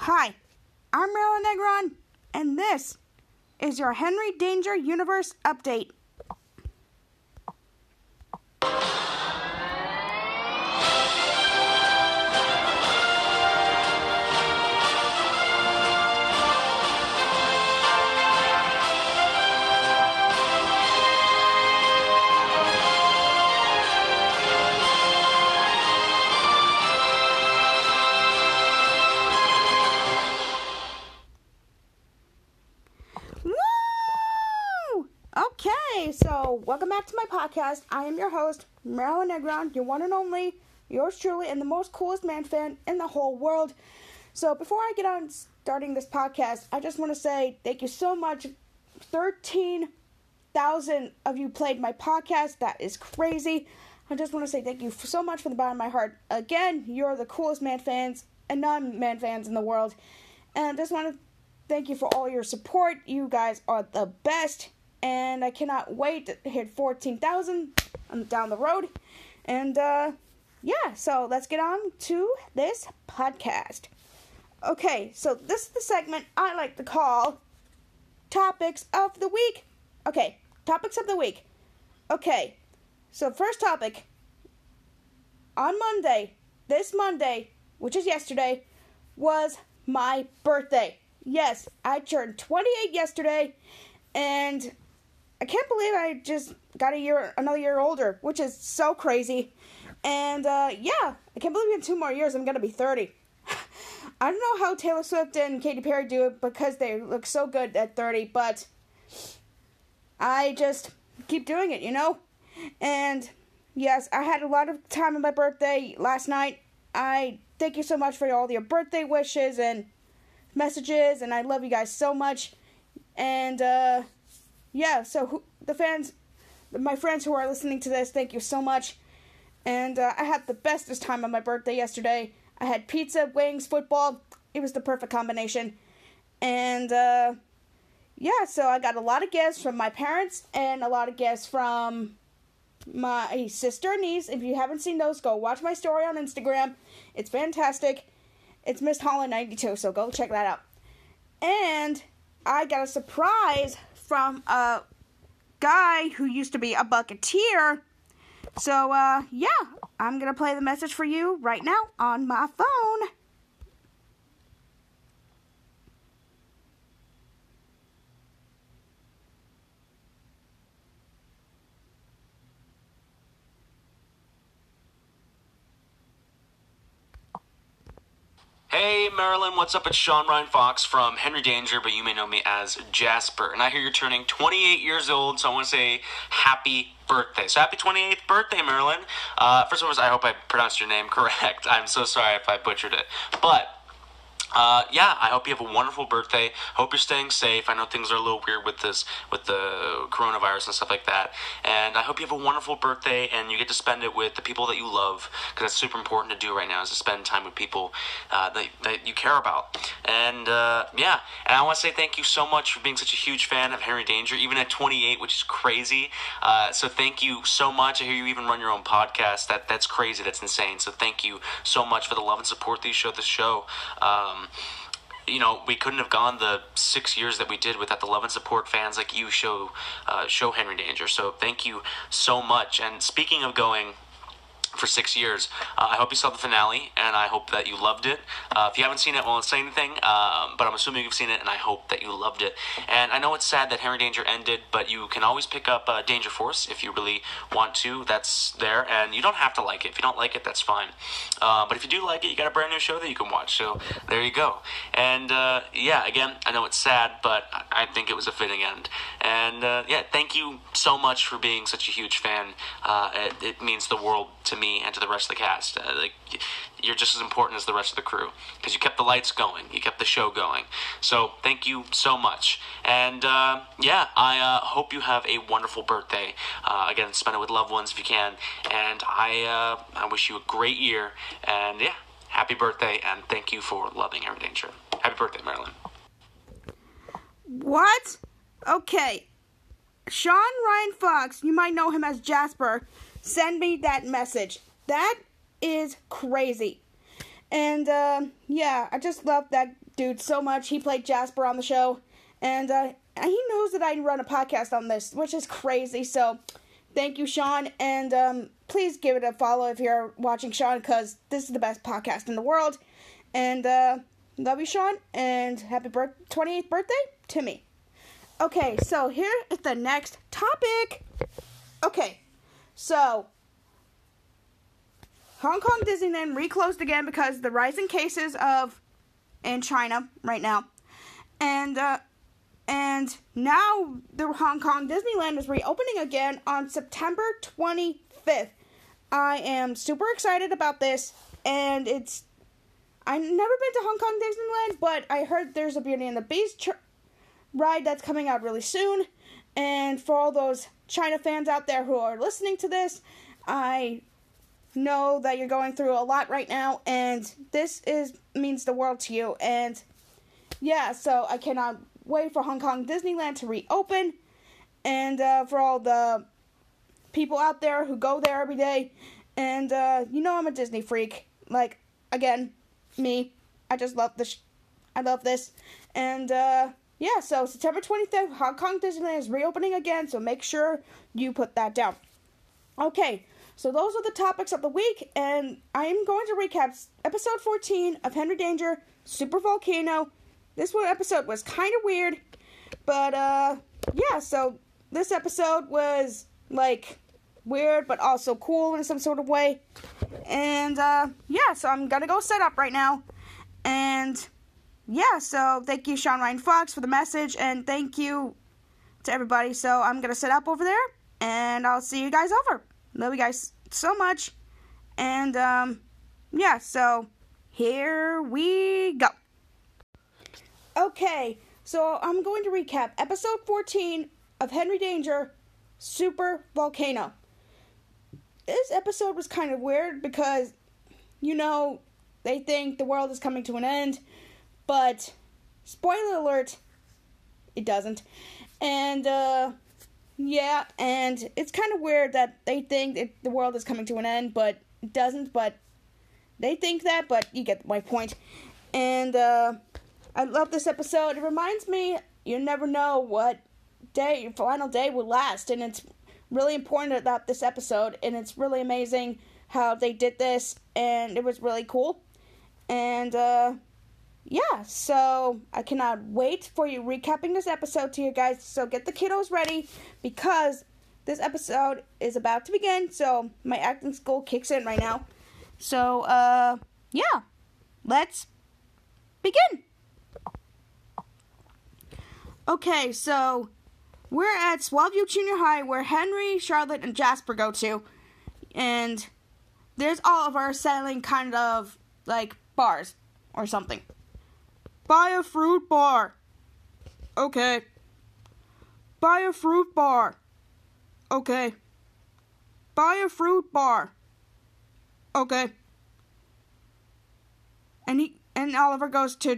Hi, I'm Marilyn Negron, and this is your Henry Danger Universe Update. Woo! Okay, so welcome back to my podcast. I am your host, Marilyn Negron, your one and only, yours truly, and the most coolest man fan in the whole world. So before I get on starting this podcast, I just want to say thank you so much. 13,000 of you played my podcast. That is crazy. I just want to say thank you so much from the bottom of my heart. Again, you're the coolest man fans and non-man fans in the world. And I just want to thank you for all your support. You guys are the best. And I cannot wait to hit 14,000 down the road. And, yeah, so let's get on to this podcast. Okay, so this is the segment I like to call Topics of the Week. Okay, Topics of the Week. Okay, so first topic. On Monday, this Monday, which is yesterday, was my birthday. Yes, I turned 28 yesterday, and I can't believe I just got another year older, which is so crazy. And, yeah, I can't believe in 2 more years I'm going to be 30. I don't know how Taylor Swift and Katy Perry do it because they look so good at 30, but I just keep doing it, you know? And, yes, I had a lot of time on my birthday last night. I thank you so much for all your birthday wishes and messages, and I love you guys so much. And, yeah, so my friends who are listening to this, thank you so much. And I had the bestest time on my birthday yesterday. I had pizza, wings, football. It was the perfect combination. And, yeah, so I got a lot of gifts from my parents and a lot of gifts from my sister and niece. If you haven't seen those, go watch my story on Instagram. It's fantastic. It's Miss Holland 92, so go check that out. And I got a surprise from a guy who used to be a Bucketeer. So, yeah, I'm going to play the message for you right now on my phone. Hey Marilyn, what's up? It's Sean Ryan Fox from Henry Danger, but you may know me as Jasper. And I hear you're turning 28 years old, so I want to say happy birthday. So happy 28th birthday, Marilyn. First of all, I hope I pronounced your name correct. I'm so sorry if I butchered it. But yeah, I hope you have a wonderful birthday. Hope you're staying safe. I know things are a little weird with the coronavirus and stuff like that. And I hope you have a wonderful birthday and you get to spend it with the people that you love, because that's super important to do right now, is to spend time with people that you care about. And yeah, and I want to say thank you so much for being such a huge fan of Henry Danger, even at 28, which is crazy. So thank you so much. I hear you even run your own podcast. That's crazy. That's insane. So thank you so much for the love and support that you show this show. You know, we couldn't have gone the 6 years that we did without the love and support fans like you show Henry Danger. So thank you so much. And speaking of going for 6 years, I hope you saw the finale, and I hope that you loved it. If you haven't seen it, I won't say anything, but I'm assuming you've seen it, and I hope that you loved it. And I know it's sad that Henry Danger ended, but you can always pick up Danger Force if you really want to. That's there, and you don't have to like it. If you don't like it, that's fine. But if you do like it, you got a brand new show that you can watch, so there you go. And yeah, again, I know it's sad, but I think it was a fitting end. And yeah, thank you so much for being such a huge fan. It means the world to me and to the rest of the cast. Like, you're just as important as the rest of the crew, because you kept the lights going, you kept the show going. So thank you so much. And yeah, I hope you have a wonderful birthday. Again, spend it with loved ones if you can. And I wish you a great year. And yeah, happy birthday, and thank you for loving Henry Danger. Happy birthday, Marilyn. What? Okay. Sean Ryan Fox, you might know him as Jasper, send me that message. That is crazy. And, yeah, I just love that dude so much. He played Jasper on the show. And, he knows that I run a podcast on this, which is crazy. So, thank you, Sean. And, please give it a follow if you're watching, Sean, because this is the best podcast in the world. And, love you, Sean. And happy 28th birthday to me. Okay, so here is the next topic. Okay, so Hong Kong Disneyland reclosed again because the rising cases in China right now, and now the Hong Kong Disneyland is reopening again on September 25th. I am super excited about this, and I've never been to Hong Kong Disneyland, but I heard there's a Beauty and the Beast ride that's coming out really soon. And for all those China fans out there who are listening to this, I know that you're going through a lot right now, and this means the world to you. And yeah, so I cannot wait for Hong Kong Disneyland to reopen, and for all the people out there who go there every day. And I'm a Disney freak. Like, again, me. I just love this. I love this. And yeah, so September 25th, Hong Kong Disneyland is reopening again, so make sure you put that down. Okay, so those are the topics of the week, and I am going to recap episode 14 of Henry Danger, Super Volcano. This episode was kind of weird, but yeah, so this episode was, like, weird, but also cool in some sort of way. And yeah, so I'm gonna go set up right now, and yeah, so thank you, Sean Ryan Fox, for the message, and thank you to everybody. So I'm going to set up over there, and I'll see you guys over. Love you guys so much. And, yeah, so here we go. Okay, so I'm going to recap episode 14 of Henry Danger, Super Volcano. This episode was kind of weird because, they think the world is coming to an end. But, spoiler alert, it doesn't. And, yeah, and it's kind of weird that they think that the world is coming to an end, but it doesn't, but they think that, but you get my point. And, I love this episode. It reminds me, you never know what day, your final day will last, and it's really important about this episode, and it's really amazing how they did this, and it was really cool. And, yeah, so I cannot wait for you recapping this episode to you guys. So get the kiddos ready because this episode is about to begin. So my acting school kicks in right now. So, yeah, let's begin. Okay, so we're at Swellview Junior High where Henry, Charlotte, and Jasper go to. And there's Oliver selling kind of like bars or something. Buy a fruit bar. Okay. Buy a fruit bar. Okay. Buy a fruit bar. Okay. And Oliver goes to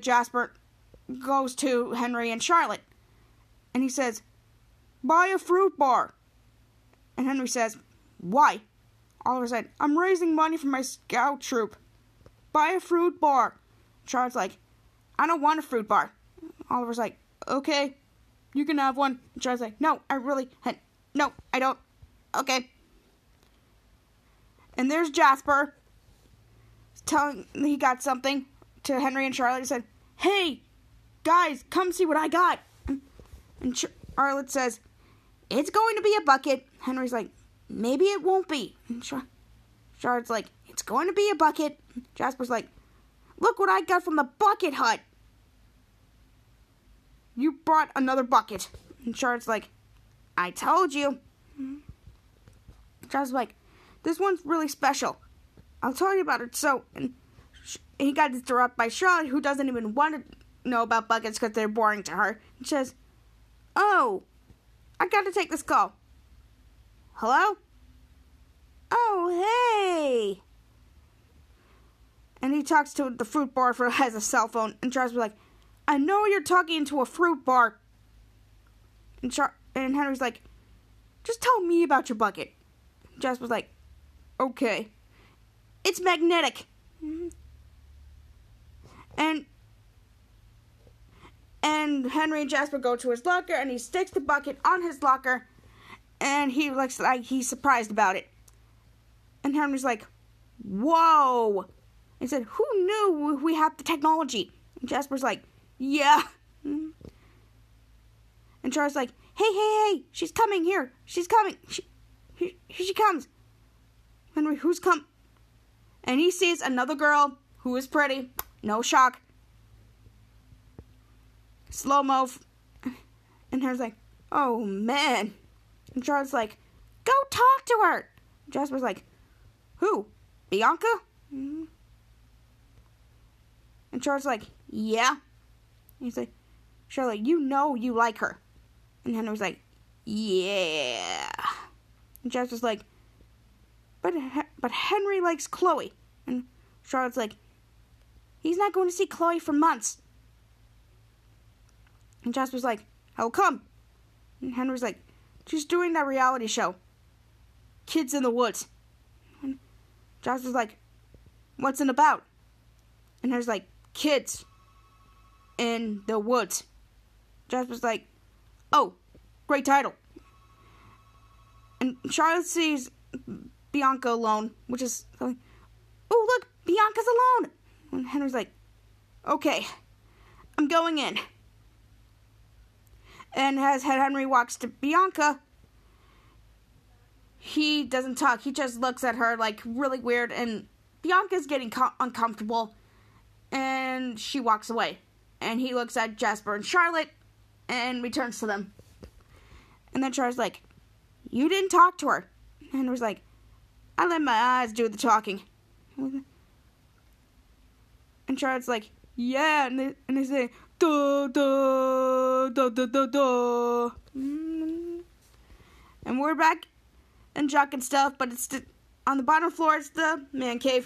Henry and Charlotte. And he says, buy a fruit bar. And Henry says, why? Oliver said, I'm raising money for my scout troop. Buy a fruit bar. Charlotte's like, I don't want a fruit bar. Oliver's like, okay, you can have one. And Charlotte's like, no, no, I don't. Okay. And there's Jasper telling he got something to Henry and Charlotte. He said, hey, guys, come see what I got. And Charlotte says, it's going to be a bucket. Henry's like, maybe it won't be. And Charlotte's like, it's going to be a bucket. Jasper's like, look what I got from the bucket hut. You brought another bucket. And Charlotte's like, I told you. Jasper's like, this one's really special. I'll tell you about it. So, and he got interrupted by Charlotte, who doesn't even want to know about buckets because they're boring to her. And she says, oh, I got to take this call. Hello? Oh, hey. And he talks to the fruit bar for has a cell phone. And Charles was like, I know you're talking to a fruit bar. And Henry's like, just tell me about your bucket. Jasper's like, okay. It's magnetic. And Henry and Jasper go to his locker, and he sticks the bucket on his locker, and he looks like he's surprised about it. And Henry's like, whoa. He said, who knew we have the technology? And Jasper's like, yeah. And Charlie's like, hey, she's coming here. She's coming. Here she comes. Henry, who's come? And he sees another girl who is pretty. No shock. Slow-mo. And Henry's like, oh, man. And Charlie's like, go talk to her. Jasper's like, who? Bianca? And Charlie's like, yeah. And he's like, Charlie, you know you like her. And Henry's like, yeah. And Jasper's like, but Henry likes Chloe. And Charlotte's like, he's not going to see Chloe for months. And Jasper's like, how come? And Henry's like, she's doing that reality show, Kids in the Woods. And Jasper's like, what's it about? And Henry's like, kids in the woods. Jasper's like, oh, great title. And Charlotte sees Bianca alone, which is like, oh, look, Bianca's alone. And Henry's like, okay, I'm going in. And as Henry walks to Bianca, he doesn't talk. He just looks at her like really weird, and Bianca's getting uncomfortable, and she walks away. And he looks at Jasper and Charlotte and returns to them. And then Charlotte's like, you didn't talk to her. And Henry's like, I let my eyes do the talking. And Charlotte's like, yeah. And they say, duh, duh, duh, duh, duh, duh. And we're back in Jock and stuff, but it's on the bottom floor, it's the man cave.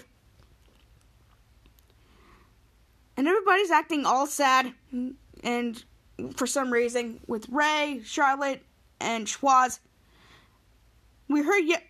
And everybody's acting all sad, and for some reason, with Ray, Charlotte, and Schwoz. We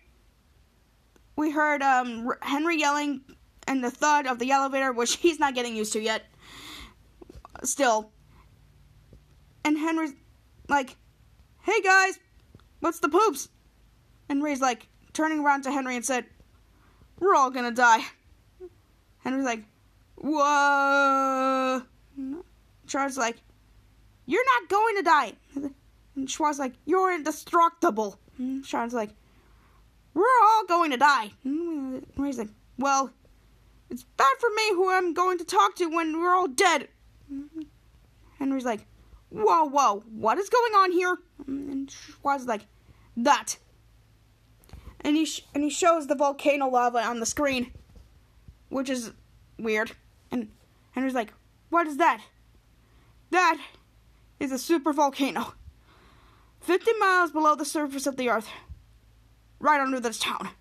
heard Henry yelling and the thud of the elevator, which he's not getting used to yet. Still. And Henry's like, hey guys, what's the poops? And Ray's like, turning around to Henry and said, we're all gonna die. Henry's like, whoa. Charles like, you're not going to die. And Schwoz like, you're indestructible. And Charles like, we're all going to die. And Ray's like, well, it's bad for me who I'm going to talk to when we're all dead. Henry's like, whoa, what is going on here? And Schwoz like, that. And he shows the volcano lava on the screen, which is weird. And Henry's like, what is that? That is a super volcano, 50 miles below the surface of the earth, right under this town.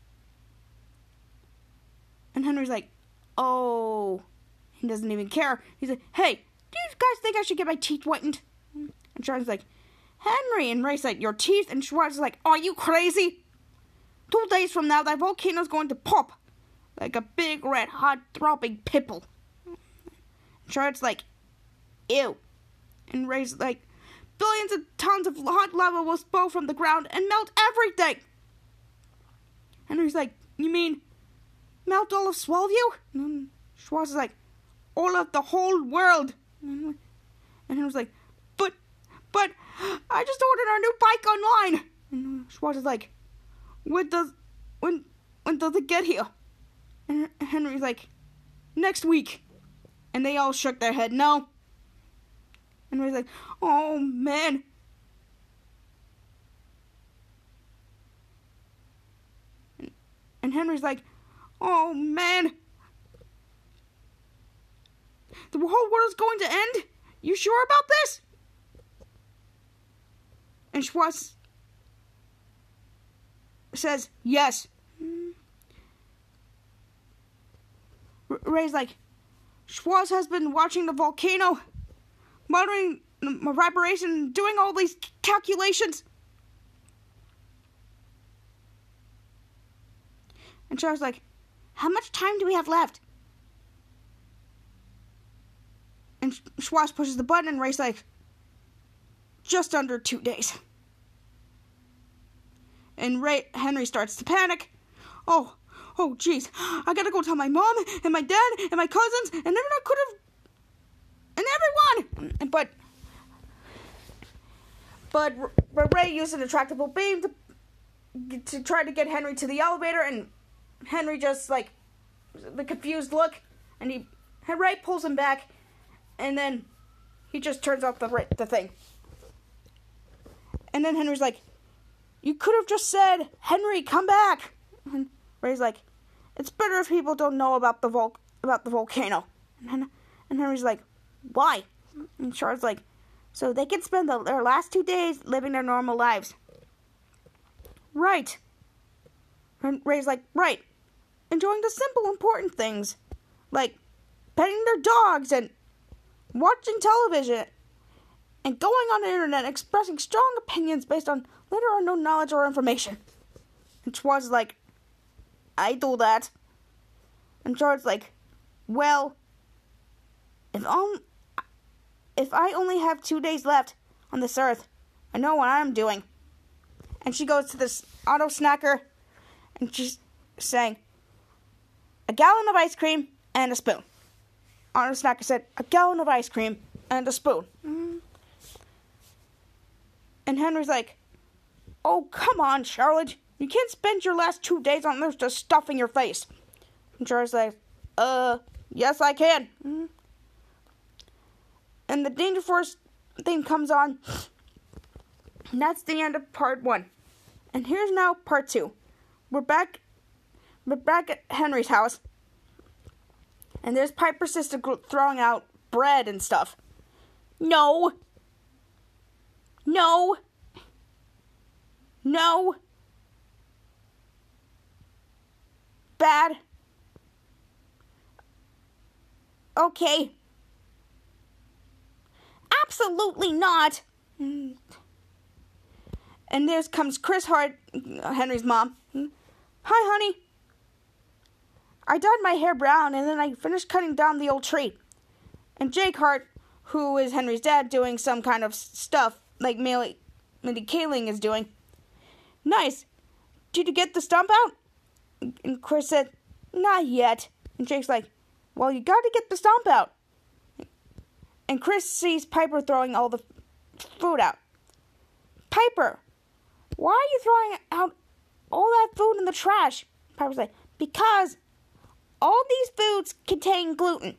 And Henry's like, oh, he doesn't even care. He's like, hey, do you guys think I should get my teeth whitened? And Charlie's like, Henry. And Ray's like, your teeth? And Schwartz is like, are you crazy? 2 days from now, that volcano's going to pop like a big, red, hot, throbbing pimple. Charlotte's like, ew. And Ray's like, billions of tons of hot lava will spill from the ground and melt everything. Henry's like, you mean melt all of Swellview? And Schwartz is like, all of the whole world. And Henry's like, but I just ordered our new bike online. And Schwartz is like, when does it get here? And Henry's like, next week. And they all shook their head no. And Ray's like, oh man. And Henry's like, oh man. The whole world's going to end? You sure about this? And Schwartz says, yes. Ray's like, Schwartz has been watching the volcano, monitoring the vibration, doing all these calculations. And Charles like, how much time do we have left? Schwartz pushes the button, and Ray's like, just under 2 days. And Henry starts to panic. Oh, jeez, I gotta go tell my mom, and my dad, and my cousins, and everyone could have, and everyone! But Ray used an attractable beam to try to get Henry to the elevator, and Henry just, like, the confused look, and Ray pulls him back, and then he just turns off the thing. And then Henry's like, you could have just said, Henry, come back. And Ray's like, it's better if people don't know about the volcano. And Henry's like, why? And Charlotte's like, so they can spend their last 2 days living their normal lives. Right. And Ray's like, right. Enjoying the simple, important things. Like petting their dogs and watching television. And going on the internet expressing strong opinions based on little or no knowledge or information. And Schwartz is like, I do that. And Charlotte's like, well, if I only have 2 days left on this earth, I know what I'm doing. And she goes to this auto snacker, and she's saying, a gallon of ice cream and a spoon. Auto snacker said, a gallon of ice cream and a spoon. And Henry's like, oh, come on, Charlotte. You can't spend your last 2 days on this just stuffing your face. And Charlotte's like, yes, I can. And the Danger Force thing comes on. And that's the end of part 1. And here's now part 2. We're back at Henry's house. And there's Piper's sister throwing out bread and stuff. No. Bad. Okay. Absolutely not. And there comes Chris Hart, Henry's mom. Hi, honey. I dyed my hair brown, and then I finished cutting down the old tree. And Jake Hart, who is Henry's dad, doing some kind of stuff like Mindy Kaling is doing. Nice. Did you get the stump out? And Chris said, not yet. And Jake's like, well, you got to get the stump out. And Chris sees Piper throwing all the food out. Piper, why are you throwing out all that food in the trash? Piper's like, because all these foods contain gluten.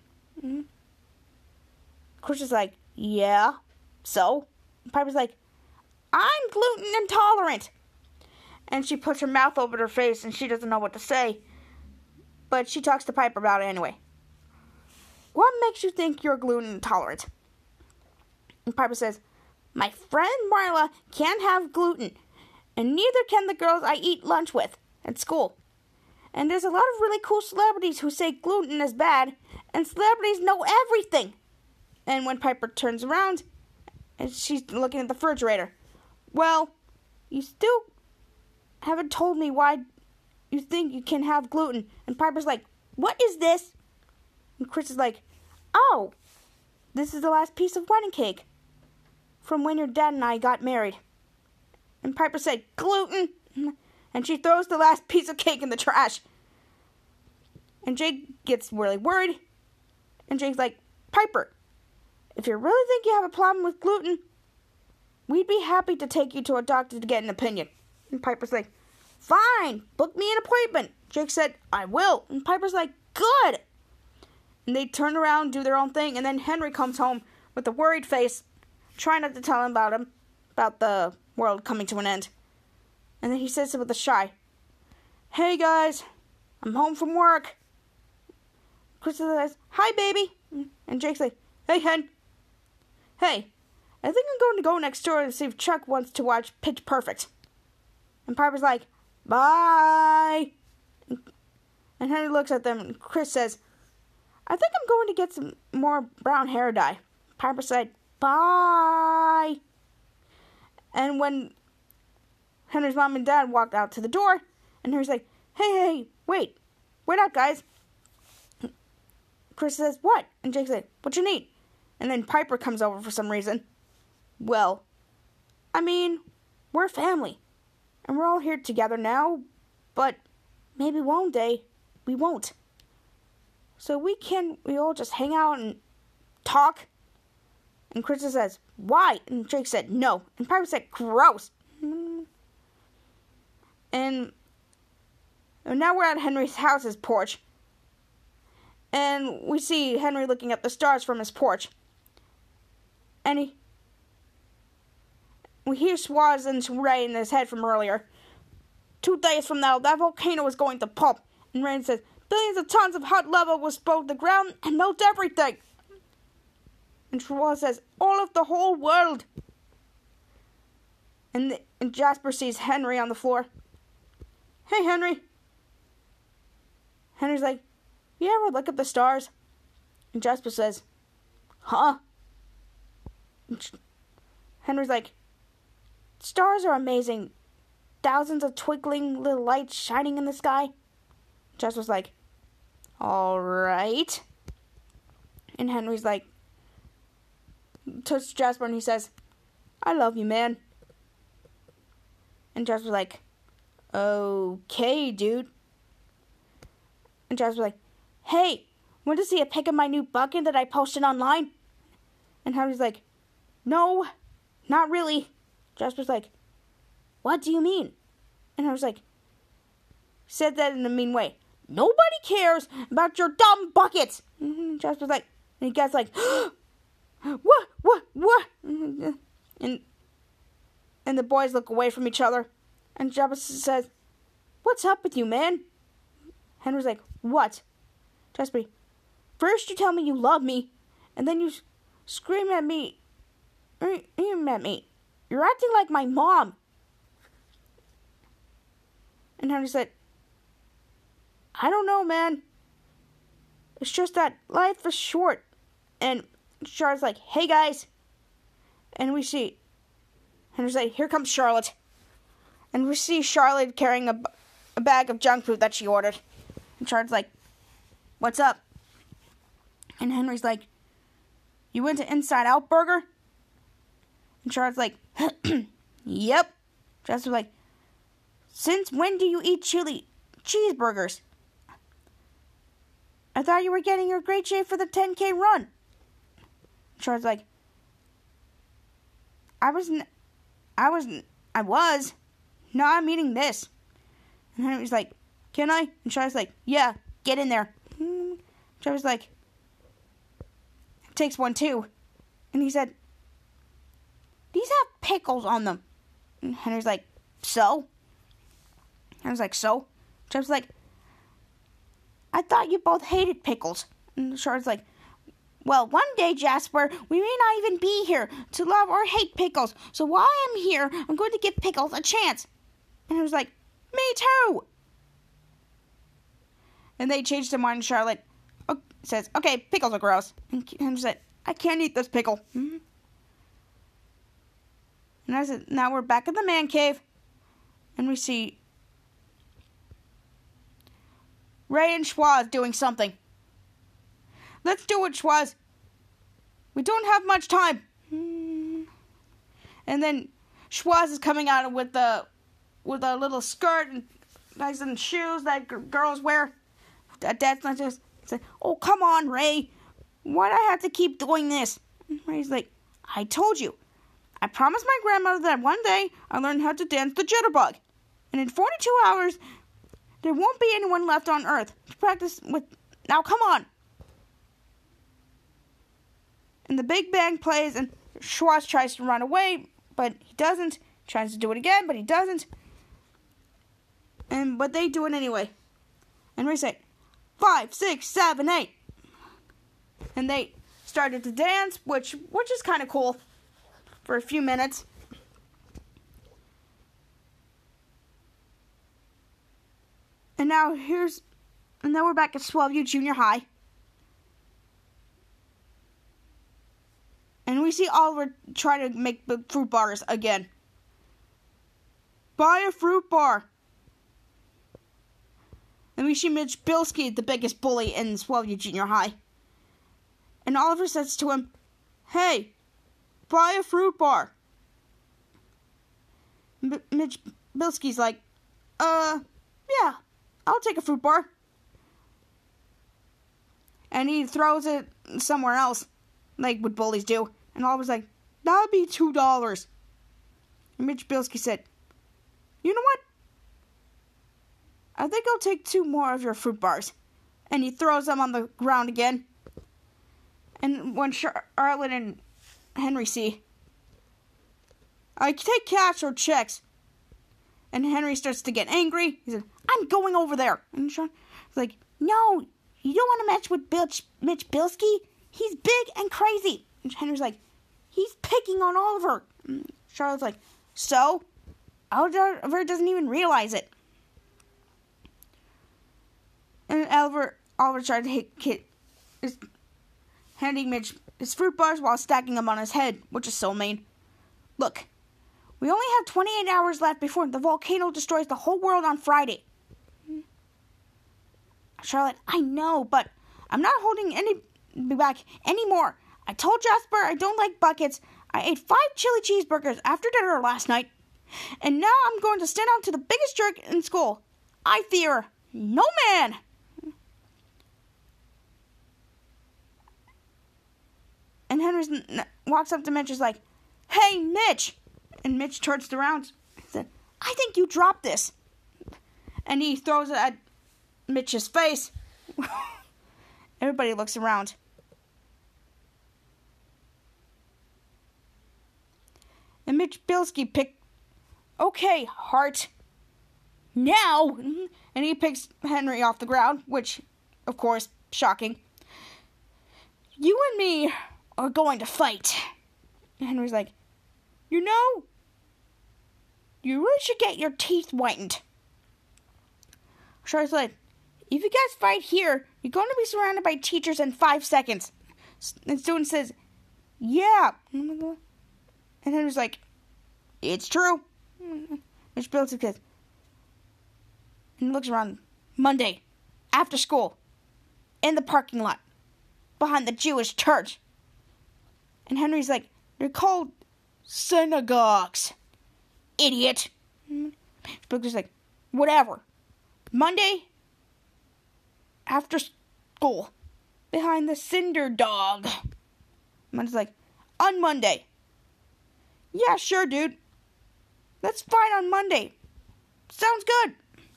Chris is like, yeah, so? Piper's like, I'm gluten intolerant. And she puts her mouth over her face and she doesn't know what to say. But she talks to Piper about it anyway. What makes you think you're gluten intolerant? And Piper says, my friend Marla can't have gluten. And neither can the girls I eat lunch with at school. And there's a lot of really cool celebrities who say gluten is bad. And celebrities know everything. And when Piper turns around, and she's looking at the refrigerator. Well, you still haven't told me why you think you can have gluten. And Piper's like, what is this? And Chris is like, oh, this is the last piece of wedding cake from when your dad and I got married. And Piper said, gluten. And she throws the last piece of cake in the trash. And Jake gets really worried. And Jake's like, Piper, if you really think you have a problem with gluten, we'd be happy to take you to a doctor to get an opinion. And Piper's like, fine, book me an appointment. Jake said, I will. And Piper's like, good. And they turn around, do their own thing, and then Henry comes home with a worried face, trying not to tell him about the world coming to an end. And then he says it with a shy, hey guys, I'm home from work. Chris says, hi baby. And Jake's like, hey Hen. Hey, I think I'm going to go next door and see if Chuck wants to watch Pitch Perfect. And Piper's like, bye. And Henry looks at them, and Chris says, I think I'm going to get some more brown hair dye. Piper said, bye. And when Henry's mom and dad walked out to the door, and Henry's like, hey, wait up, guys. Chris says, what? And Jake said, what you need? And then Piper comes over for some reason. Well, I mean, we're family. And we're all here together now. But maybe one day we won't. So we all just hang out and talk? And Krista says, why? And Jake said, no. And Piper said, gross. And now we're at Henry's house's porch. And we see Henry looking at the stars from his porch. And we hear Schwoz and Ray in his head from earlier. 2 days from now, that volcano is going to pop. And Ray says, billions of tons of hot lava will explode the ground and melt everything. And Schwoz says, all of the whole world. And Jasper sees Henry on the floor. Hey, Henry. Henry's like, you ever look at the stars? And Jasper says, huh? And Henry's like, stars are amazing. Thousands of twinkling little lights shining in the sky. Jasper's like, all right. And Henry's like, touches Jasper and he says, I love you, man. And Jasper's like, okay, dude. And Jasper's like, hey, want to see a pic of my new bucket that I posted online? And Henry's like, no, not really. Jasper's like, what do you mean? And Henry's like, said that in a mean way. Nobody cares about your dumb buckets. And Jasper's like, and he gets like, what? And the boys look away from each other. And Jasper says, what's up with you, man? Henry's like, what? Jasper, first you tell me you love me, and then you scream at me. You're acting like my mom. And Henry said, I don't know, man. It's just that life is short. And Charlotte's like, hey, guys. And we see Henry's like, here comes Charlotte. And we see Charlotte carrying a bag of junk food that she ordered. And Charlotte's like, what's up? And Henry's like, you went to Inside Out Burger? And Charlotte's like, yep. Jasper's like, since when do you eat chili cheeseburgers? I thought you were getting your great shape for the 10K run. Charlotte's like, I was. Now I'm eating this. And Henry's like, can I? And Charlotte's like, yeah, get in there. Charlotte's like, takes one too. And he said, these have pickles on them. And Henry's like, so? Henry's like, so? Charlotte's like, I thought you both hated pickles. And Charlotte's like, well, one day, Jasper, we may not even be here to love or hate pickles. So while I'm here, I'm going to give pickles a chance. And I was like, me too. And they changed their mind. Charlotte says, okay, pickles are gross. And Henry said, I can't eat this pickle. And I said, now we're back in the man cave. And we see Ray and Schwoz doing something. Let's do it, Schwoz. We don't have much time. And then Schwoz is coming out with a little skirt and nice and shoes that girls wear. That's not just say, oh, come on, Ray. Why do I have to keep doing this? And Ray's like, I told you. I promised my grandmother that one day I'll learn how to dance the jitterbug. And in 42 hours, there won't be anyone left on Earth to practice with. Now, come on. And the big bang plays, and Schwoz tries to run away, but he doesn't. Tries to do it again, but he doesn't. But they do it anyway. And Ray said, 5, 6, 7, 8. And they started to dance, which is kind of cool for a few minutes. And now we're back at Swellview Junior High. And we see Oliver try to make the fruit bars again. Buy a fruit bar. And we see Mitch Bilski, the biggest bully in Swellview Junior High. And Oliver says to him, hey, buy a fruit bar. Mitch Bilski's like, yeah, I'll take a fruit bar. And he throws it somewhere else, like what bullies do. And Oliver's like, that'll be $2. And Mitch Bilski said, you know what? I think I'll take 2 more of your fruit bars. And he throws them on the ground again. And when Charlotte and Henry see, I take cash or checks. And Henry starts to get angry. He said, I'm going over there. And Charlotte's like, no, you don't want to match with Mitch Bilski. He's big and crazy. And Henry's like, he's picking on Oliver. And Charlotte's like, so? Oliver doesn't even realize it. And Oliver tried to is handing Mitch his fruit bars while stacking them on his head, which is so mean. Look, we only have 28 hours left before the volcano destroys the whole world on Friday. Charlotte, I know, but I'm not holding any back anymore. I told Jasper I don't like buckets. I ate 5 chili cheeseburgers after dinner last night. And now I'm going to stand out to the biggest jerk in school. I fear no man. And Henry walks up to Mitch and is like, hey, Mitch. And Mitch turns around and said, I think you dropped this. And he throws it at Mitch's face. Everybody looks around. And Mitch Bilski picked, okay, Hart, now. And he picks Henry off the ground, which, of course, shocking. You and me are going to fight. And Henry's like, you know, you really should get your teeth whitened. Charlotte's like, if you guys fight here, you're going to be surrounded by teachers in 5 seconds. And student says, yeah. And Henry's like, it's true. Mitch Bilski says, and looks around. Monday, after school, in the parking lot, behind the Jewish church. And Henry's like, they're called synagogues. Idiot. Mitch Bilski's like, whatever. Monday, after school, behind the cinder dog. Man's like, on Monday. Yeah, sure, dude. Let's fight on Monday. Sounds good.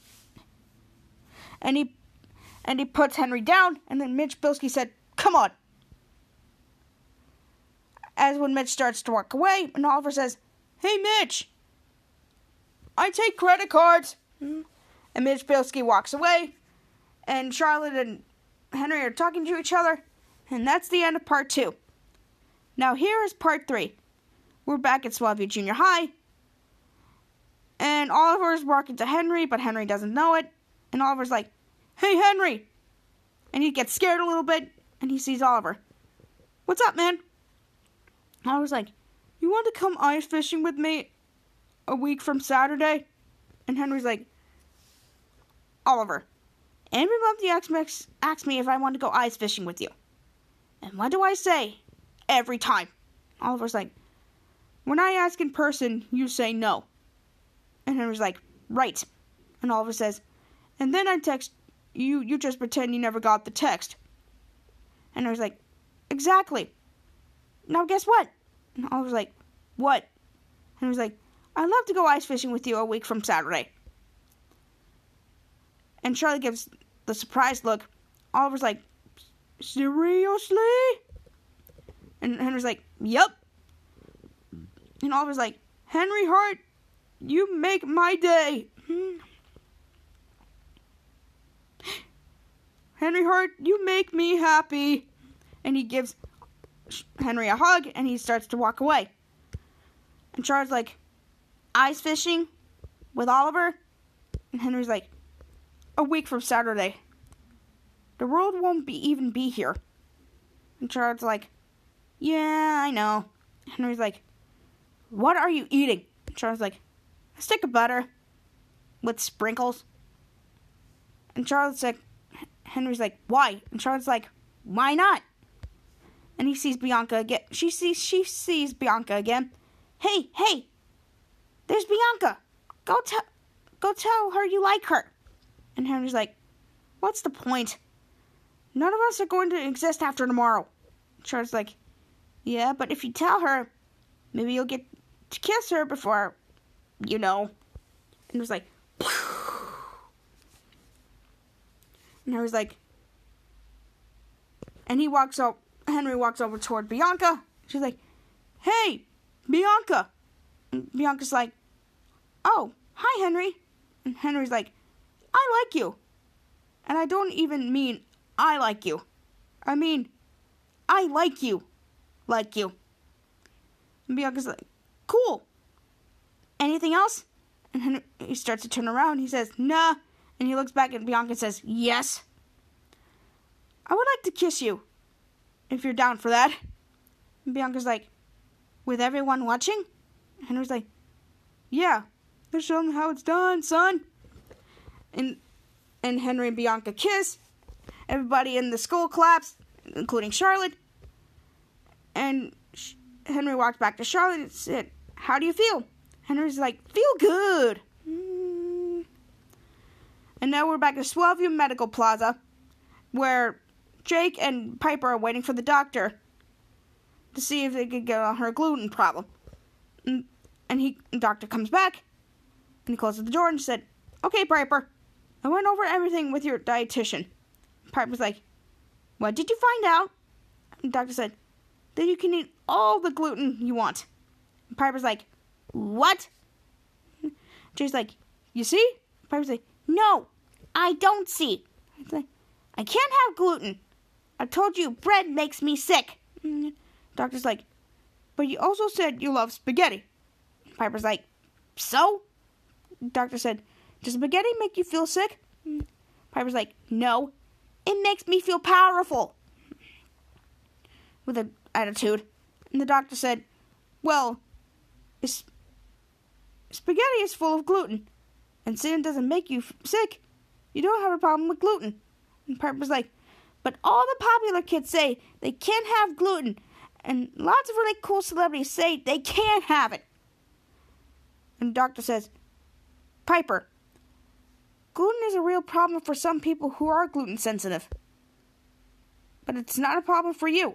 And he puts Henry down, and then Mitch Bilski said, come on. As when Mitch starts to walk away, and Oliver says, hey, Mitch, I take credit cards. And Mitch Bilski walks away, and Charlotte and Henry are talking to each other, and that's the end of part 2. Now here is part 3. We're back at Swellview Junior High, and Oliver's walking to Henry, but Henry doesn't know it, and Oliver's like, hey, Henry, and he gets scared a little bit, and he sees Oliver. What's up, man? Oliver's like, you want to come ice fishing with me a week from Saturday? And Henry's like, Oliver, every month you ask me if I want to go ice fishing with you. And what do I say? Every time. Oliver's like, when I ask in person, you say no. And Henry's like, right. And Oliver says, and then I text you, you just pretend you never got the text. And Henry's like, exactly. Now guess what? And Oliver's like, what? And Henry's like, I'd love to go ice fishing with you a week from Saturday. And Charlie gives the surprised look. Oliver's like, seriously? And Henry's like, yup. And Oliver's like, Henry Hart, you make my day. Henry Hart, you make me happy. And he gives Henry a hug, and he starts to walk away. And Charlie's like, ice fishing with Oliver? And Henry's like, a week from Saturday. The world won't even be here. And Charlie's like, yeah, I know. Henry's like, what are you eating? And Charlie's like, a stick of butter with sprinkles. And Charlie's like, Henry's like, why? And Charlie's like, why not? And he sees Bianca again. She sees Bianca again. Hey, there's Bianca. Go tell her you like her. And Henry's like, what's the point? None of us are going to exist after tomorrow. Charlie's like, yeah, but if you tell her, maybe you'll get to kiss her before, you know. And it was like, and I was like, and Henry walks over toward Bianca. She's like, hey, Bianca. And Bianca's like, oh, hi, Henry. And Henry's like, I like you. And I don't even mean I like you. I mean, I like you. Like you. And Bianca's like, cool. Anything else? And Henry, he starts to turn around. He says, nah. And he looks back at Bianca and says, yes. I would like to kiss you. If you're down for that. And Bianca's like, with everyone watching? And Henry's like, yeah. Let's show them how it's done, son. And Henry and Bianca kiss. Everybody in the school claps, including Charlotte. And Henry walked back to Charlotte and said, how do you feel? Henry's like, feel good. And now we're back at Swellview Medical Plaza, where Jake and Piper are waiting for the doctor to see if they could get on her gluten problem. And the doctor comes back, and he closes the door and said, okay, Piper, I went over everything with your dietitian. Piper's like, what did you find out? And the doctor said, that you can eat all the gluten you want. And Piper's like, what? Jake's like, you see? Piper's like, no, I don't see. He's like, I can't have gluten. I told you bread makes me sick. Doctor's like, but you also said you love spaghetti. Piper's like, so? Doctor said, does spaghetti make you feel sick? Piper's like, no, it makes me feel powerful. With an attitude. And the doctor said, well, spaghetti is full of gluten. And since it doesn't make you sick, you don't have a problem with gluten. And Piper's like, but all the popular kids say they can't have gluten. And lots of really cool celebrities say they can't have it. And the doctor says, Piper, gluten is a real problem for some people who are gluten sensitive. But it's not a problem for you.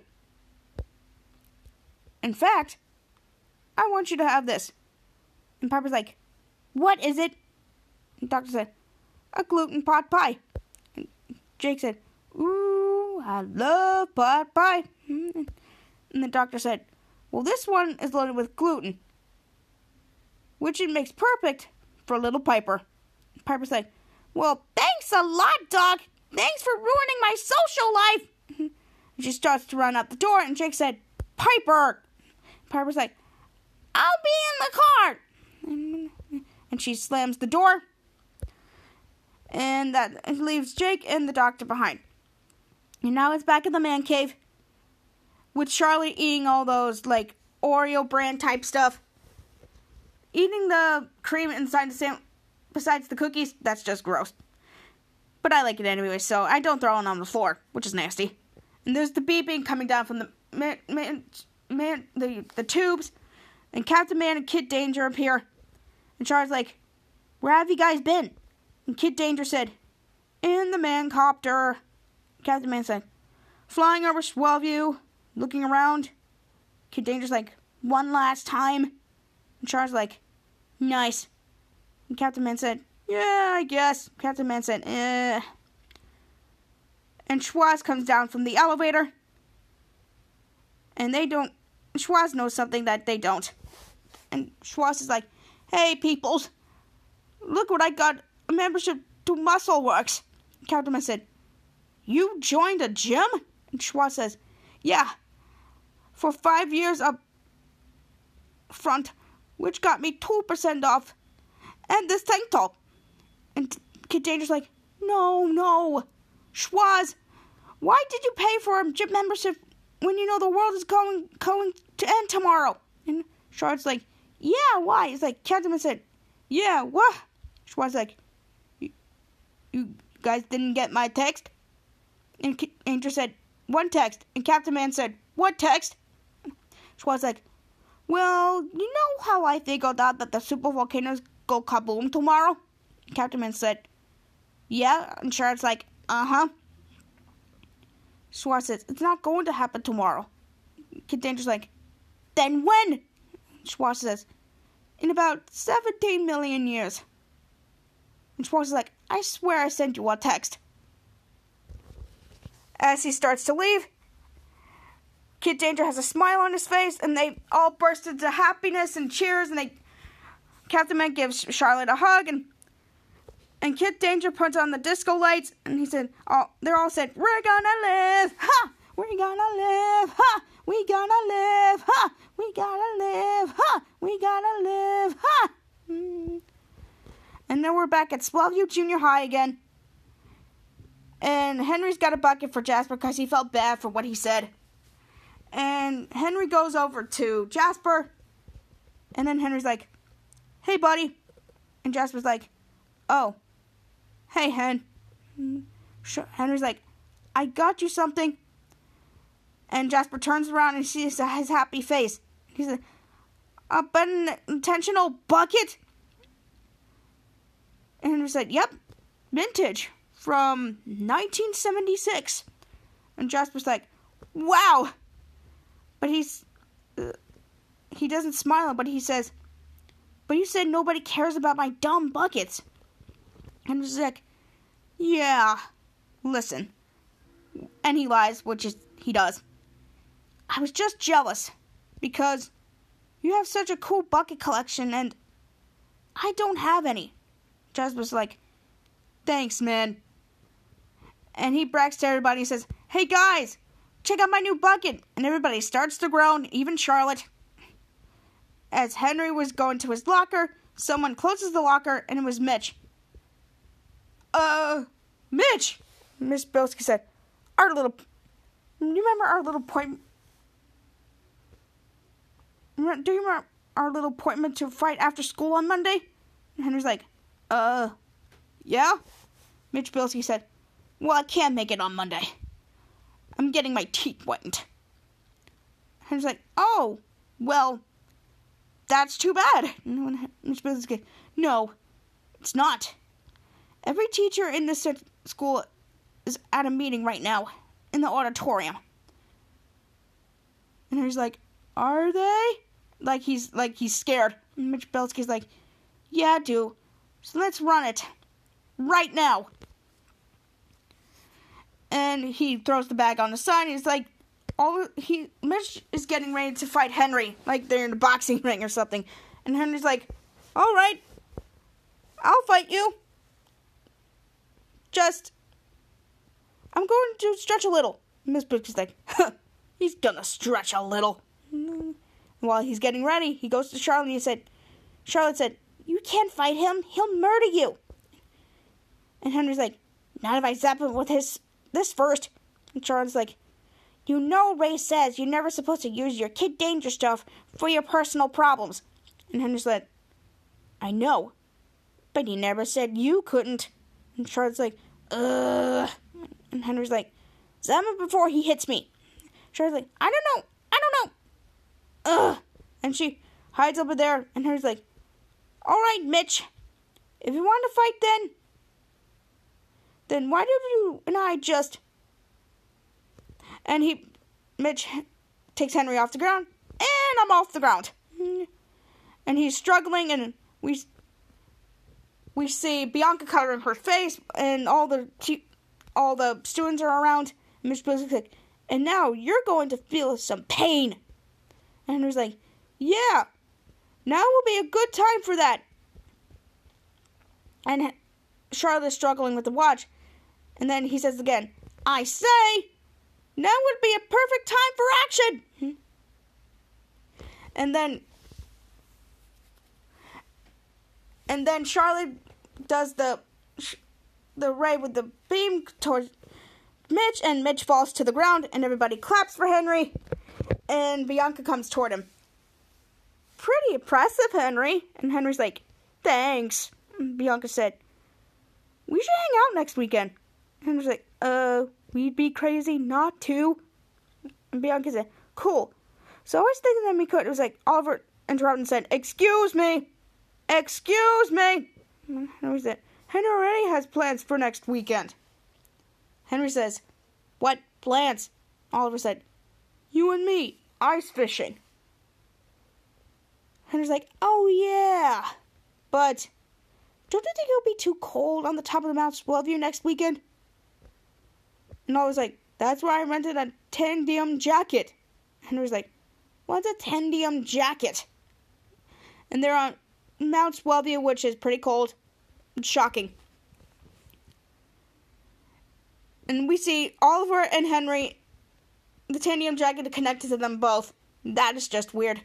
In fact, I want you to have this. And Piper's like, what is it? And the doctor said, a gluten pot pie. And Jake said, ooh, I love pot pie. And the doctor said, well, this one is loaded with gluten, which it makes perfect for little Piper. And Piper's like, well, thanks a lot, Doc. Thanks for ruining my social life. And she starts to run out the door, and Jake said, Piper. Piper's like, I'll be in the car. And she slams the door. And that leaves Jake and the doctor behind. And now it's back in the man cave. With Charlie eating all those, like, Oreo brand type stuff. Eating the cream inside the sandwich, besides the cookies, that's just gross. But I like it anyway, so I don't throw it on the floor, which is nasty. And there's the beeping coming down from the tubes. And Captain Man and Kid Danger appear. And Charlie's like, where have you guys been? And Kid Danger said, in the mancopter. Captain Man said, flying over Swellview, looking around. Kid Danger's like, one last time. And Charlie's like, nice. And Captain Man said, yeah, I guess. Captain Man said, eh. And Schwoz comes down from the elevator. And Schwoz knows something that they don't. And Schwoz is like, hey, peoples, look what I got, a membership to Muscle Works. Captain Man said, you joined a gym? And Schwoz says, yeah, for 5 years up front, which got me 2% off, and this tank top. And Kid Danger's like, no, Schwoz, why did you pay for a gym membership when you know the world is going to end tomorrow? And Charlotte's like, yeah, why? It's like, Captain Man said, yeah, what? Schwoz like, you guys didn't get my text? And Danger said, one text. And Captain Man said, what text? Schwartz like, well, you know how I think that the super volcanoes go kaboom tomorrow? Captain Man said, yeah. And Schwartz like, uh-huh. Schwartz says, it's not going to happen tomorrow. Kid Danger's like, then when? Schwartz says, in about 17 million years. And Schwartz is like, I swear I sent you a text. As he starts to leave, Kid Danger has a smile on his face, and they all burst into happiness and cheers, and Captain Man gives Charlotte a hug, and Kid Danger puts on the disco lights, and he said, they're all said, we're gonna live, ha! We're gonna live, ha! We gotta live, ha! We gotta live, ha! We gotta live, ha! And then we're back at Swellview Junior High again. And Henry's got a bucket for Jasper because he felt bad for what he said. And Henry goes over to Jasper. And then Henry's like, hey, buddy. And Jasper's like, oh, hey, Hen. Henry's like, I got you something. And Jasper turns around and sees his happy face. He's like, an intentional bucket? And Henry's like, yep, vintage. From 1976. And Jasper's like, wow. But he doesn't smile, but he says, but you said nobody cares about my dumb buckets. And he's like, yeah, listen. And he lies, which is, he does. I was just jealous because you have such a cool bucket collection and I don't have any. Jasper's like, thanks, man. And he brags to everybody and says, hey guys, check out my new bucket. And everybody starts to groan, even Charlotte. As Henry was going to his locker, someone closes the locker, and it was Mitch. Mitch, Miss Bilski said, you remember our little appointment? Do you remember our little appointment to fight after school on Monday? And Henry's like, yeah? Mitch Bilski said, well, I can't make it on Monday. I'm getting my teeth whitened. Henry's like, oh, well, that's too bad. Mitch Bilski said, no, it's not. Every teacher in this school is at a meeting right now in the auditorium. And Henry's like, are they? Like he's scared. And Mitch Bilski's like, yeah, I do. So let's run it. Right now. And he throws the bag on the side, and he's like, Mitch is getting ready to fight Henry, like they're in a boxing ring or something. And Henry's like, all right, I'll fight you. I'm going to stretch a little. Miss Bilski's like, he's gonna stretch a little. And while he's getting ready, he goes to Charlotte and Charlotte said, you can't fight him, he'll murder you. And Henry's like, not if I zap him with this first. And Charlotte's like, you know Ray says you're never supposed to use your Kid Danger stuff for your personal problems. And Henry's like, I know, but he never said you couldn't. And Charlotte's like, ugh. And Henry's like, zap him before he hits me. Charlotte's like, I don't know. Ugh. And she hides over there, and Henry's like, all right, Mitch, if you want to fight then why don't you and I just... And Mitch takes Henry off the ground, and I'm off the ground. And he's struggling, and we see Bianca covering her face, and all the students are around. And Mitch Bilski's like, and now you're going to feel some pain. And Henry's like, yeah, now will be a good time for that. And Charlotte's struggling with the watch. And then he says again, I say, now would be a perfect time for action. And then Charlotte does the ray with the beam towards Mitch, and Mitch falls to the ground, and everybody claps for Henry, and Bianca comes toward him. Pretty impressive, Henry. And Henry's like, thanks. And Bianca said, we should hang out next weekend. And Henry's like, we'd be crazy not to. And Bianca said, cool. So I was thinking that we could. It was like Oliver interrupted and said, "Excuse me. Excuse me." And Henry said, "Henry already has plans for next weekend." Henry says, "What plans?" Oliver said, "You and me, ice fishing." Henry's like, "Oh yeah, but don't you think it'll be too cold on the top of the Mount Swellview next weekend?" And Oliver's like, "That's why I rented a tandium jacket." Henry's like, "What's a tandium jacket?" And they're on Mount Swellview, which is pretty cold. It's shocking. And we see Oliver and Henry, the tandium jacket connected to them both. That is just weird.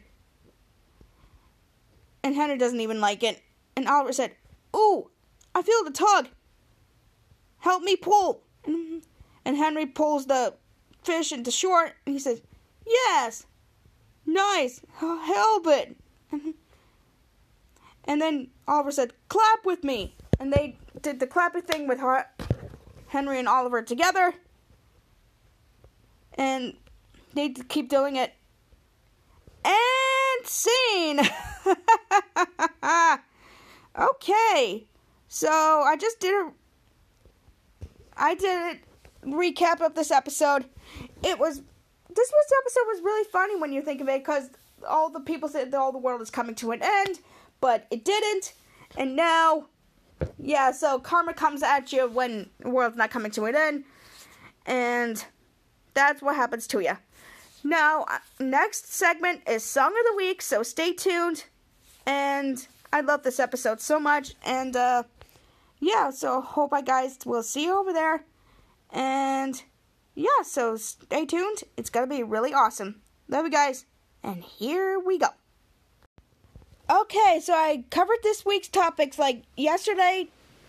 And Henry doesn't even like it. And Oliver said, "Ooh, I feel the tug. Help me pull." And Henry pulls the fish into shore. And he says, "Yes, nice, help it." And then Oliver said, "Clap with me." And they did the clapping thing with Henry and Oliver together. And they keep doing it. And scene! Okay. So I did a recap of this episode. This episode was really funny when you think of it, because all the people said that all the world is coming to an end, but it didn't. And now, yeah, so karma comes at you when the world's not coming to an end, and that's what happens to you. Now, next segment is Song of the Week, so stay tuned. And I love this episode so much. And, yeah, so hope I guys will see you over there. And, yeah, so stay tuned. It's going to be really awesome. Love you guys. And here we go. Okay, so I covered this week's topics like yesterday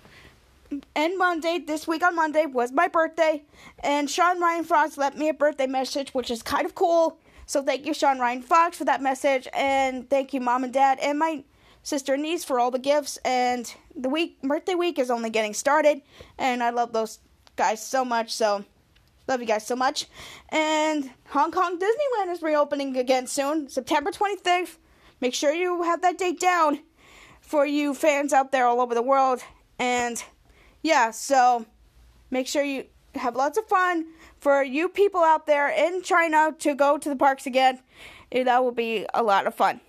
and Monday. This week on Monday was my birthday, and Sean Ryan Fox left me a birthday message, which is kind of cool. So thank you, Sean Ryan Fox, for that message, and thank you, Mom and Dad, and my sister and niece for all the gifts. And the birthday week is only getting started, and I love those guys so much. So love you guys so much. And Hong Kong Disneyland is reopening again soon, September 25th. Make sure you have that date down for you fans out there all over the world. And yeah, so make sure you have lots of fun. For you people out there in China to go to the parks again, that will be a lot of fun.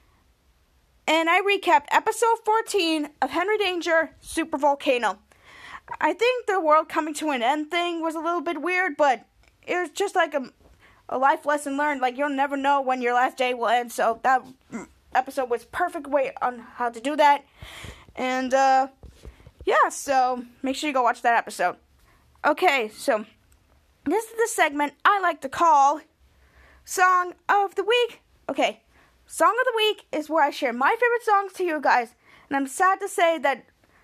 And I recapped episode 14 of Henry Danger, Super Volcano. I think the world coming to an end thing was a little bit weird, but it was just like a life lesson learned. Like, you'll never know when your last day will end, so that episode was perfect way on how to do that. And yeah, so make sure you go watch that episode. Okay, so this is the segment I like to call Song of the Week. Okay, Song of the Week is where I share my favorite songs to you guys. And I'm sad to say that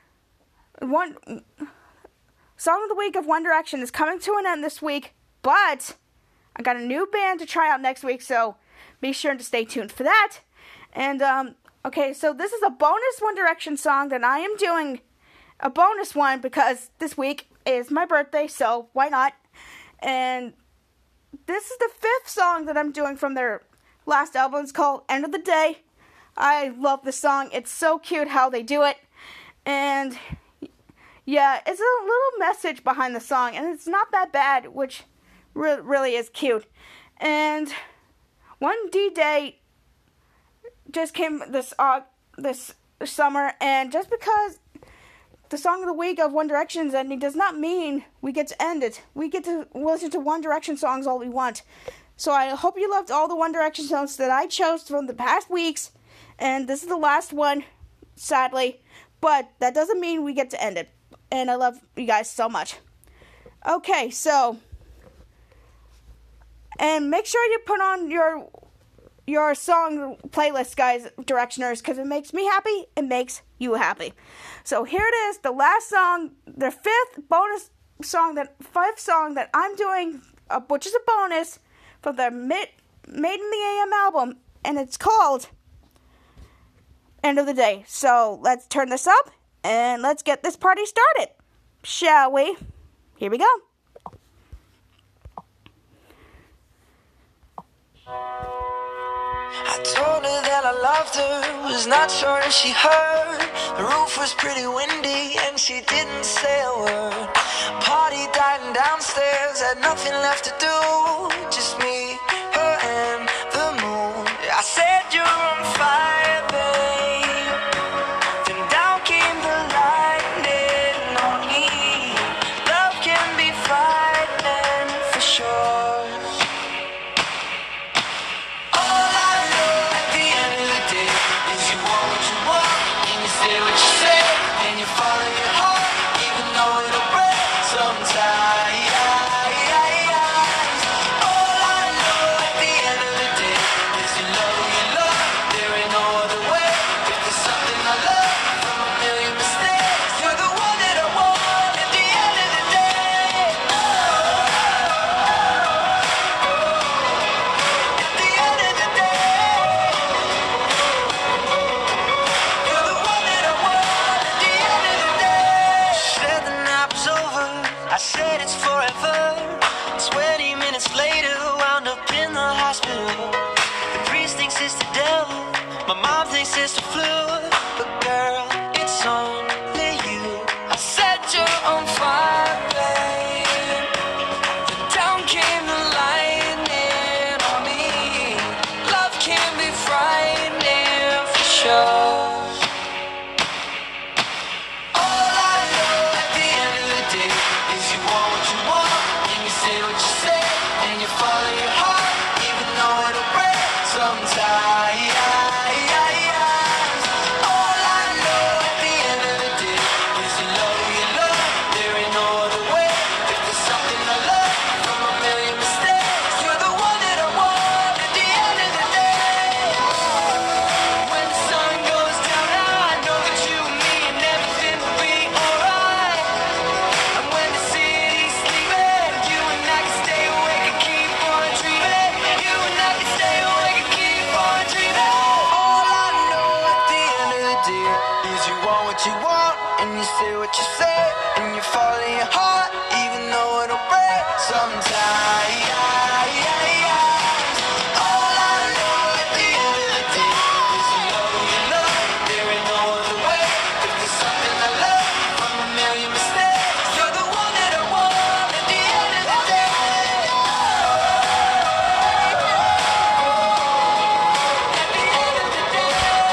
one Song of the Week of One Direction is coming to an end this week, but I got a new band to try out next week, so be sure to stay tuned for that. And, okay, so this is a bonus One Direction song that I am doing, a bonus one, because this week is my birthday, so why not? And this is the 5th song that I'm doing from their last album. It's called End of the Day. I love this song. It's so cute how they do it. And, yeah, it's a little message behind the song, and it's not that bad, which really is cute. And one D-Day just came this summer, and just because the Song of the Week of One Direction's ending does not mean we get to end it. We get to listen to One Direction songs all we want. So I hope you loved all the One Direction songs that I chose from the past weeks, and this is the last one, sadly, but that doesn't mean we get to end it. And I love you guys so much. Okay, so, and make sure you put on your song playlist, guys, Directioners, because it makes me happy, it makes you happy. So here it is, the last song, the 5th bonus song, 5th song that I'm doing, which is a bonus from the Made in the AM album, and it's called End of the Day. So let's turn this up, and let's get this party started, shall we? Here we go. I told her that I loved her, was not sure if she heard. The roof was pretty windy and she didn't say a word. Party dying downstairs, had nothing left to do, just me, her and the moon. I said you're on fire, babe. Then down came the lightning on me. Love can be frightening for sure. I said it's forever. 20 minutes later, wound up in the hospital. The priest thinks it's the devil, my mom thinks it's the flu. But girl, it's only you. I said you're on fire, babe. Then down came the lightning on me. Love can be frightening for sure. You want, and you say what you say, and you follow your heart, even though it'll break sometimes. All I know at the end of the day is you love, there ain't no other way. If there's something I love from a million mistakes, you're the one that I want at the end of the day. At the end of the day.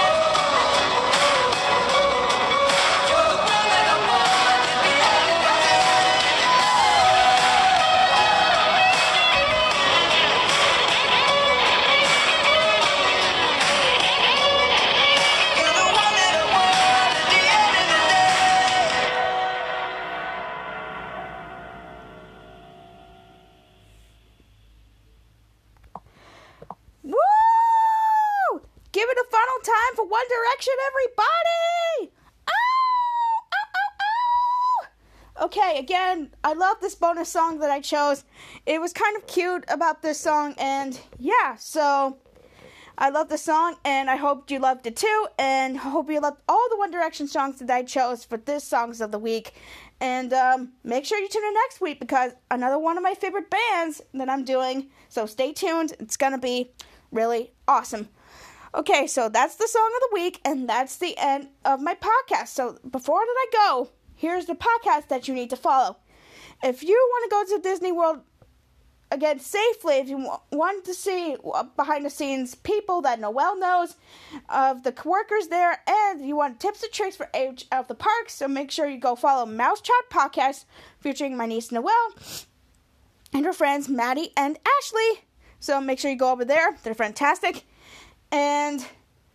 Give it a final time for One Direction, everybody! Ow! Ow, ow, ow! Okay, again, I love this bonus song that I chose. It was kind of cute about this song, and yeah, so I love the song, and I hope you loved it too, and I hope you loved all the One Direction songs that I chose for this Songs of the Week. And make sure you tune in next week, because another one of my favorite bands that I'm doing, so stay tuned. It's going to be really awesome. Okay, so that's the Song of the Week, and that's the end of my podcast. So before I go, here's the podcast that you need to follow. If you want to go to Disney World, again, safely, if you want to see behind-the-scenes people that Noelle knows, of the workers there, and you want tips and tricks for age of the park, so make sure you go follow Mouse Chat Podcast, featuring my niece Noelle, and her friends Maddie and Ashley. So make sure you go over there. They're fantastic. And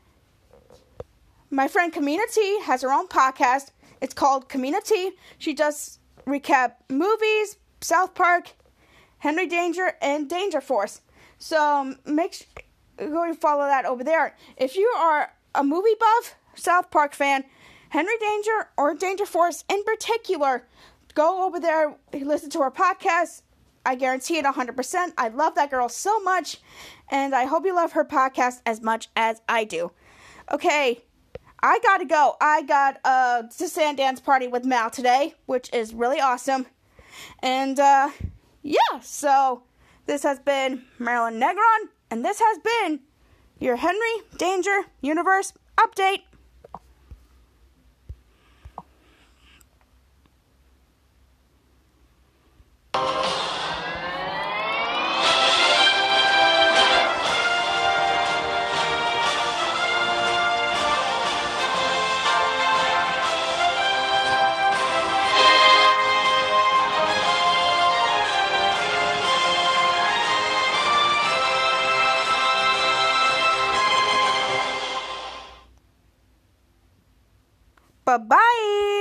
my friend Kamina T has her own podcast. It's called Kamina T. She does recap movies, South Park, Henry Danger, and Danger Force. So make sure you go and follow that over there. If you are a movie buff, South Park fan, Henry Danger or Danger Force in particular, go over there, listen to her podcast. I guarantee it 100%. I love that girl so much, and I hope you love her podcast as much as I do. Okay, I gotta go. I got a Sundance party with Mal today, which is really awesome. And, yeah, so this has been Marilyn Negron And this has been your Henry Danger Universe update. Bye-bye.